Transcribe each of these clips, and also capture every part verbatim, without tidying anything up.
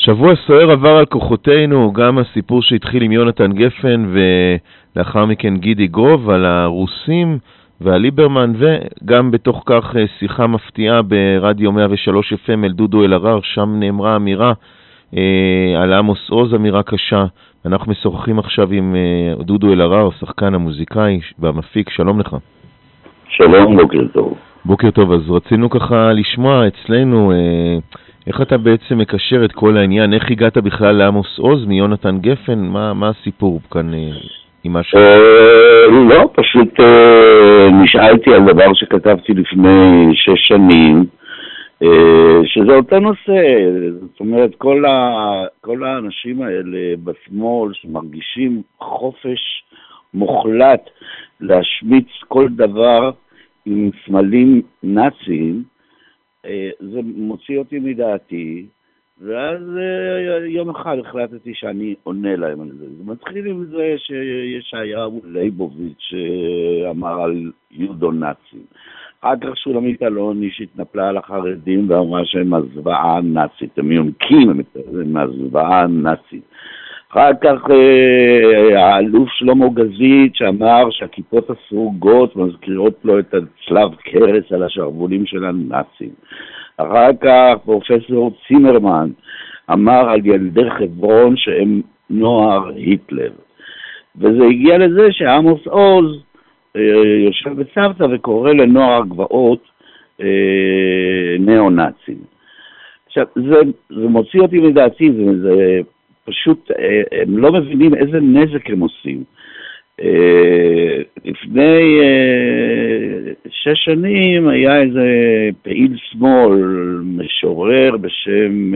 שבוע סוער עבר על כוחותינו, גם הסיפור שהתחיל עם יונתן גפן ולאחר מכן גידי גרוב על הרוסים ועל ליברמן, וגם בתוך כך שיחה מפתיעה ברדיו מאה ושלוש אף אם אל דודו אלהרר, שם נאמרה אמירה אה, על עמוס עוז, אמירה קשה. אנחנו משוחחים עכשיו עם אה, דודו אלהרר, שחקן המוזיקאי והמפיק. שלום לך. שלום, בוקר טוב. בוקר טוב, אז רצינו ככה לשמוע אצלנו אה, איך אתה בעצם מקשר את כל העניין, איך הגעת בכלל לעמוס עוז מיונתן גפן, מה, מה הסיפור כאן אה, עם משהו? אה, לא, פשוט אה, נשאלתי על דבר שכתבתי לפני שש שנים, אה, שזה אותו נושא. זאת אומרת, כל, ה, כל האנשים האלה בשמאל שמרגישים חופש מוחלט להשמיץ כל דבר עם סמלים נאציים, זה מוציא אותי מדעתי, ואז יום אחד החלטתי שאני עונה להם על זה. זה מתחיל עם זה שישעיהו ליבוביץ' שאמר על יודו-נאצים. אחר כך שולמית אלוני שהתנפלה על החרדים ואמרה שהם הזוועה הנאצית, הם יונקים מהזוועה הנאצית. אחר כך האלוף שלמה גזית שאמר שהכיפות הסרוגות מזכירות לו את הצלב קרס על השרבולים של הנאצים. אחר כך פרופסור צימרמן אמר על ילדי חברון שהם נוער היטלר. וזה הגיע לזה שעמוס עוז יושב בצוותא וקורא לנוער הגבעות נאו-נאצים. עכשיו, זה, זה מוציא אותי מדעתי, זה... זה פשוט הם לא מבינים איזה נזק הם עושים. לפני שש שנים היה איזה פעיל שמאל, משורר בשם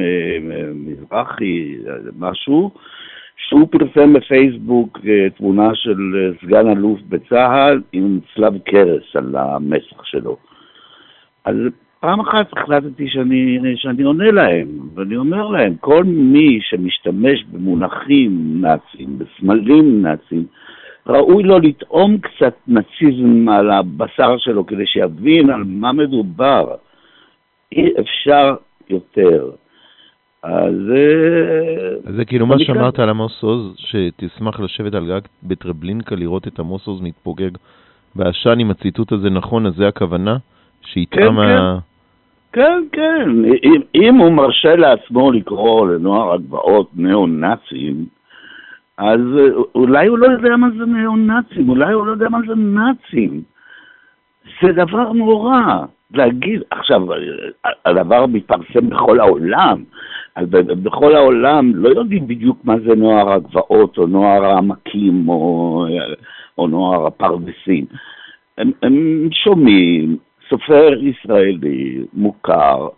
מזרחי, משהו, שהוא פרסם בפייסבוק תמונה של סגן אלוף בצה"ל עם צלב קרס על המסך שלו. אז פעם אחת החלטתי שאני, שאני עונה להם, ואני אומר להם, כל מי שמשתמש במונחים נאציים, בסמלים נאציים, ראוי לו לטעום קצת נאציזם על הבשר שלו, כדי שיבין על מה מדובר. אי אפשר יותר. אז... אז זה כאילו מה שאמרת על עמוס עוז, שתשמח לשבת על גג בטרבלינקה, לראות את עמוס עוז מתפוגג בעשן, עם הציטוט הזה נכון, אז זה הכוונה? כן, ה... כן, כן. אם, אם הוא מרשה לעצמו לקרוא לנוער הגבעות נאו-נאצים, אז אולי הוא לא יודע מה זה נאו-נאצים, אולי הוא לא יודע מה זה נאצים. זה דבר נורא. להגיד, עכשיו, הדבר מתפרסם בכל העולם, בכל העולם לא יודעים בדיוק מה זה נוער הגבעות, או נוער העמקים, או, או נוער הפרדסים. הם, הם שומעים, סופר ישראלי מוכר,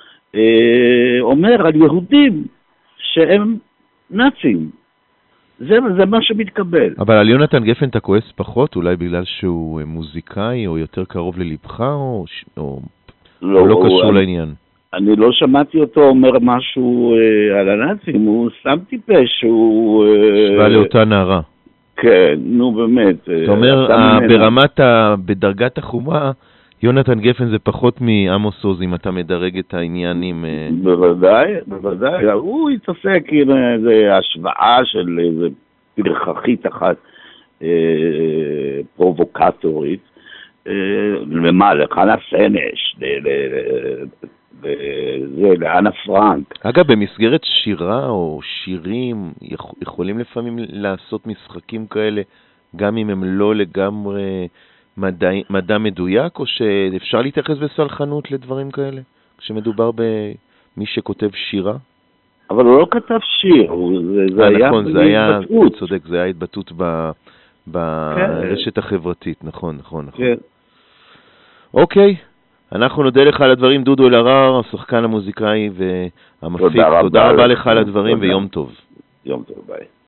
אה, אומר על יהודים שהם נאצים. זה, זה מה שמתקבל. אבל על יונתן גפן אתה כועס פחות, אולי בגלל שהוא מוזיקאי, או יותר קרוב ללבך, או, או לא, או לא קשור אני, לעניין? אני לא שמעתי אותו אומר משהו אה, על הנאצים, הוא שם טיפש, הוא... אה, שווה לאותה נערה. כן, נו באמת. זאת אומרת, ברמת, ה, בדרגת החומה, יונתן גפן זה פחות מעמוס עוז, אם אתה מדרג את העניינים. בוודאי, בוודאי. הוא התעסק עם איזו השוואה של איזו פרחחית אחת אה, פרובוקטורית. אה, למה? לחנה סנש, לאנה פרנק. אגב, במסגרת שירה או שירים, יכולים לפעמים לעשות משחקים כאלה, גם אם הם לא לגמרי... מדע, מדע מדויק, או שאפשר להתייחס בסלחנות לדברים כאלה, כשמדובר במי שכותב שירה? אבל הוא לא כתב שיר, זה, זה היה נכון, זה היה, הוא צודק, זה היה התבטאות ב, ברשת כן. החברתית, נכון, נכון, נכון. כן. אוקיי, אנחנו נודה לך על הדברים, דודו אלהרר, השחקן המוזיקאי והמפיק, תודה, תודה רבה לך על הדברים, תודה. ויום טוב. יום טוב, ביי.